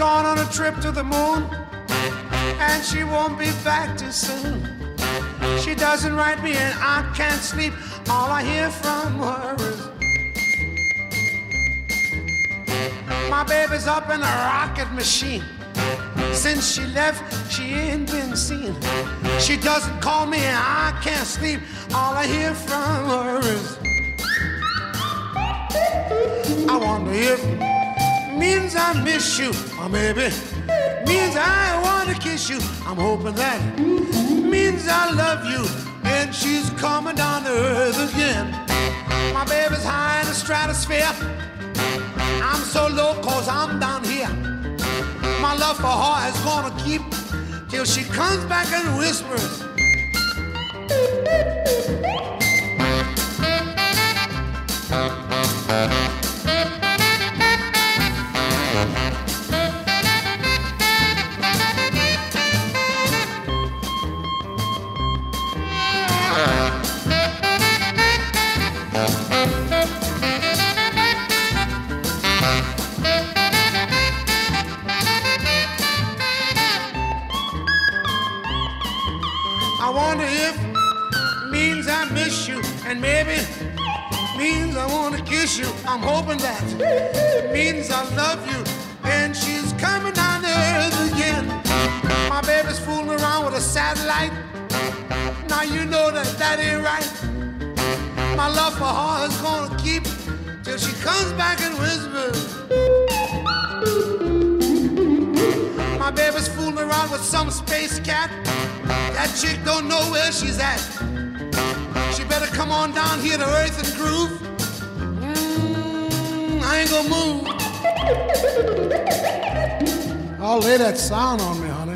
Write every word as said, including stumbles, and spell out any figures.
gone on a trip to the moon, and she won't be back too soon. She doesn't write me and I can't sleep. All I hear from her is my baby's up in a rocket machine. Since she left, she ain't been seen. She doesn't call me and I can't sleep. All I hear from her is I wonder if it means I miss you, or maybe means I want to kiss you. I'm hoping that means I love you, and she's coming down to earth again. My baby's high in the stratosphere. I'm so low cause I'm down here. My love for her is gonna keep till she comes back and whispers. I wonder if means I miss you, and maybe means I want to kiss you. I'm hoping that means I love you, and she's coming down to earth again. My baby's fooling around with a satellite. Now you know that that ain't right. My love for her is gonna keep till she comes back and whispers. My baby's fooling around with some space cat. That chick don't know where she's at. She better come on down here to earth and groove. Mm, I ain't gonna move. I'll lay that sound on me, honey.